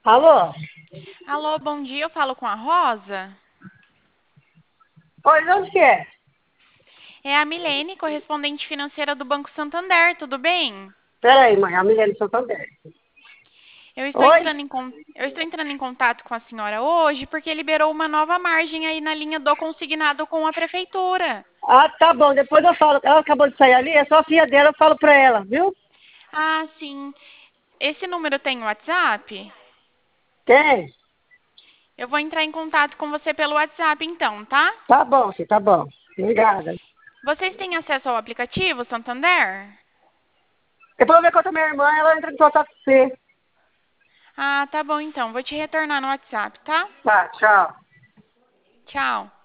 Alô? Alô, bom dia, eu falo com a Rosa. Oi, de onde que é? É a Milene, correspondente financeira do Banco Santander, tudo bem? Peraí, mãe, a Milene Santander. Oi? Eu estou entrando em contato com a senhora hoje porque liberou uma nova margem aí na linha do consignado com a prefeitura. Ah, tá bom, depois eu falo. Ela acabou de sair ali, é só a filha dela, eu falo pra ela, viu? Ah, sim. Esse número tem WhatsApp? Tem? Eu vou entrar em contato com você pelo WhatsApp então, tá? Tá bom, filho, tá bom. Obrigada. Vocês têm acesso ao aplicativo Santander? Depois eu ver com a minha irmã, ela entra em contato com você. Ah, tá bom então. Vou te retornar no WhatsApp, tá? Tá, tchau. Tchau.